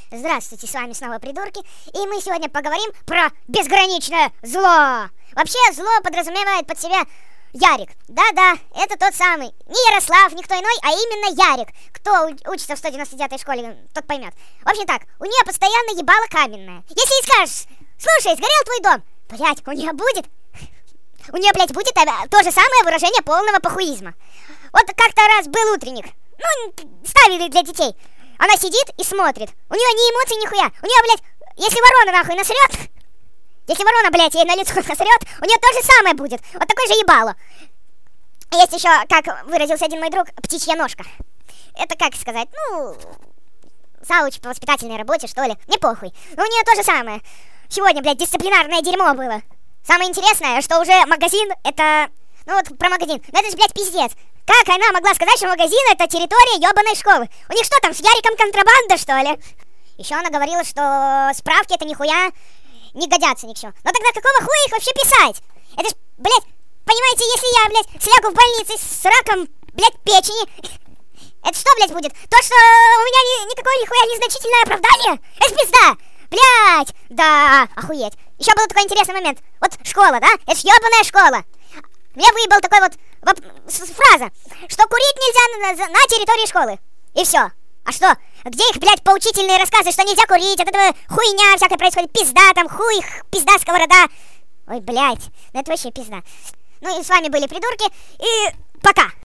Здравствуйте, с вами снова Придурки, и мы сегодня поговорим про безграничное зло. Вообще зло подразумевает под себя Ярик. Да-да, это тот самый. Не Ярослав, никто иной, а именно Ярик. Кто учится в 199-й школе, тот поймет. В общем так, у нее постоянно ебало каменное. Если ей скажешь: слушай, сгорел твой дом, блять, у нее будет... У нее, блять, будет то же самое выражение полного похуизма. Вот как-то раз был утренник. Ставили для детей. Она сидит и смотрит. У нее ни эмоций, нихуя. У нее, блядь, если ворона нахуй насрет, если ворона, блядь, ей на лицо насрет, у нее то же самое будет. Вот такое же ебало. Есть еще, как выразился один мой друг, птичья ножка. Это как сказать, зауч по воспитательной работе, что ли. Мне похуй. Но у нее то же самое. Сегодня, блядь, дисциплинарное дерьмо было. Самое интересное, что уже магазин это... про магазин. Ну это же, блядь, пиздец. Как она могла сказать, что магазин это территория ебаной школы? У них что там, с Яриком контрабанда, что ли? Еще она говорила, что справки это нихуя не годятся ни к чему. Но тогда какого хуя их вообще писать? Это ж, блядь, понимаете, если я, блядь, слягу в больнице с раком, блядь, печени, это что, блядь, будет? То, что у меня никакое нихуя незначительное оправдание? Это пизда! Блядь, да, охуеть. Еще был такой интересный момент. Вот школа, да? Это ж ебаная школа. Меня выебал такой вот фраза, что курить нельзя на территории школы. И все. А что? Где их, блядь, поучительные рассказы, что нельзя курить, от этого хуйня всякая происходит, пизда там, хуй, пизда, сковорода. Ой, блядь, ну это вообще пизда. Ну и с вами были Придурки, и пока.